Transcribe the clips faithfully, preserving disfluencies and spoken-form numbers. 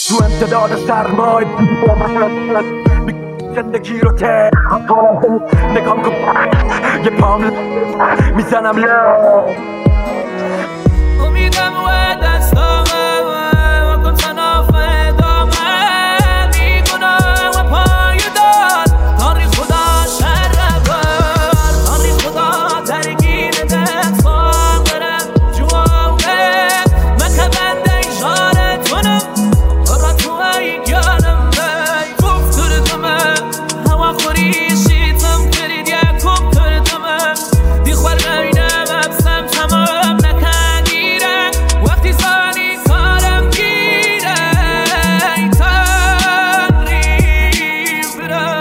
تو امتداد سرمای زندگی رو ته نگام کن یه پام میزنم امیدم و دستامه و کن تناف ادامه میگناه و پای داد تاری خدا شر بر تاری خدا درگیر دستان برم جوانه مکبند ایشاره تونم را تو ای گانم بی گفتر دمه هوا خوریشی تم کرید یک کمتر دمه دی خور بینم ابسم تمام نکندیره وقتی زانی کارم گیره ای تنری بره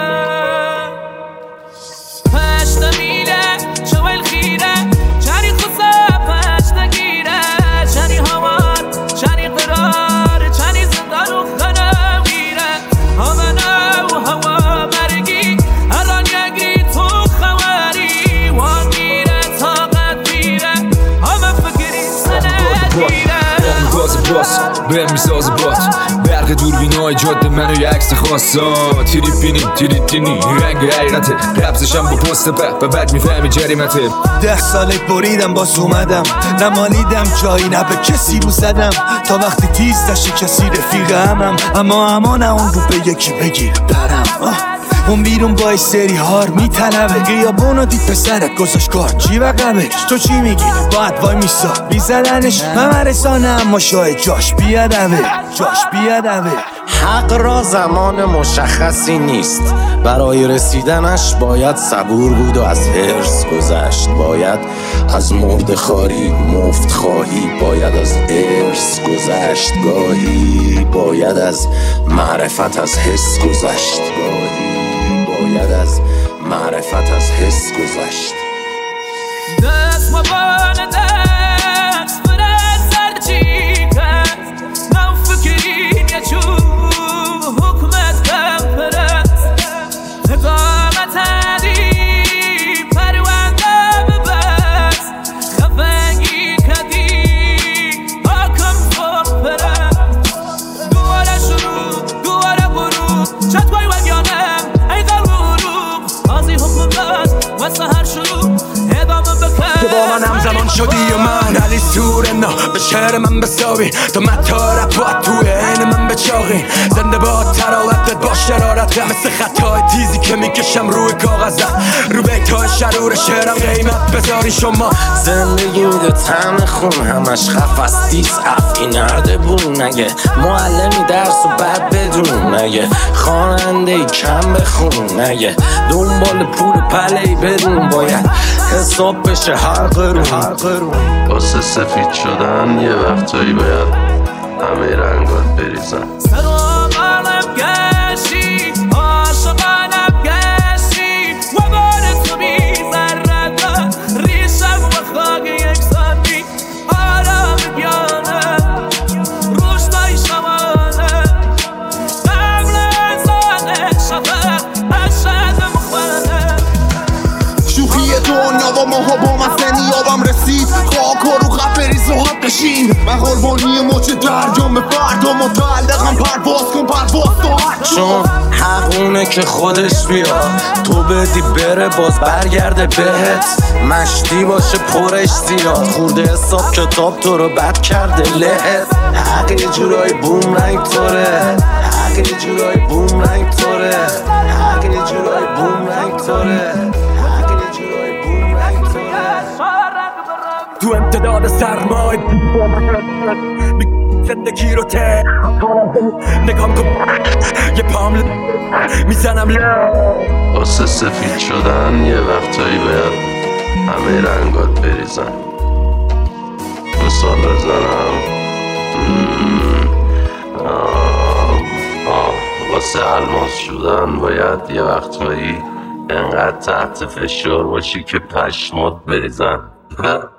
پشت میله شوال خیره چنی خصه پشت نگیره چنی هوار چنی قرار چنی زندان و خنم گیره هوا نو هوا مرگی الان یگی تو خواری وان میره طاقت میره همه فکری سنه گیره باز باز بهم میسازه بات برق دوربینای جاده منو یه عکس خواستاد تیری بینی تیری تینی رنگ حقیقته قبضشم با پست بعد و بعد میفهمی جریمته ده ساله بریدم باز اومدم نمالیدم جایی نه به کسی رو زدم تا وقتی تیز داشته کسی رفیق همم اما اما نه اون رو به یکی بگیر برم اون بیرون با سری هار میطلبه قیابونو دید پسرت گذاشت کار چی بقبش تو چی میگی باید وای میسا بیزدنش همه رسانه اما شاید جاش بیادمه جاش بیادمه حق را زمان مشخصی نیست برای رسیدنش باید صبور بود و از حرص گذشت باید از مرد خاری مفت خواهی باید از ارث گذشت گاهی باید از معرفت از حس گذشت گاهی باید از معرفت از حس گذشت دست مبان دست برد سرچی کرد نو فکرین یه چوب حکمت کم پرست اقامت عدی پرونده ببست خفنگی کدی حاکم فوق پرست دواره شروع دواره برو چت بای وگیانم ای غروب آزی حکم بست و سهر شروع ادامه بکن تو با من همزمان شدی و من علی سور نا به شهر من بساوی تو متا رپات توی عین من بچاقی زنده با تراوتت با شرارت مثل خطای تیزی که میکشم روی کاغذم رو بیتای شرور شهرم قیمت بذاری شما زندگی میده طعم خون همش خفست دیس افی نرده بون نگه معلمی درس و بد بدون نگه خواننده ای کم بخون نگه دنبال پول پلهی بدون باید حساب بشه هر قرون واسه سفید شدن یه وقتایی باید همه رنگات بریزن سر و بالم گشتی عاشقانم گشتی و بار تو بی ذرت ریشم و خاک یکسانی آرام بیانم روشتای شمانه قبل ازانه شفق اشد مخوانه شوخی دنیا با ماها با مسنی آبم رسید خاک و رو خفریز و حقشین من قربانی مچ درجام فردا متعلقم پرواز کن پرواز تو چون حقونه که خودش بیاد تو بدی بره باز برگرده بهت مشتی باشه پرش زیاد خورده حساب کتاب تو رو بد کرده لهت حق یه جورای بوم رنگ توره حق یه جورای بوم رنگ توره حق یه جورای بوم رنگ توره حق یه جورای بوم رنگ توره تو امتداد سرمای زندگی رو ته نگام کن یه پام میزنم واسه سفید شدن یه وقتایی باید همه رنگات بریزن مثال بزنم واسه الماس شدن باید یه وقتایی انقدر تحت فشار باشی که پشمات بریزن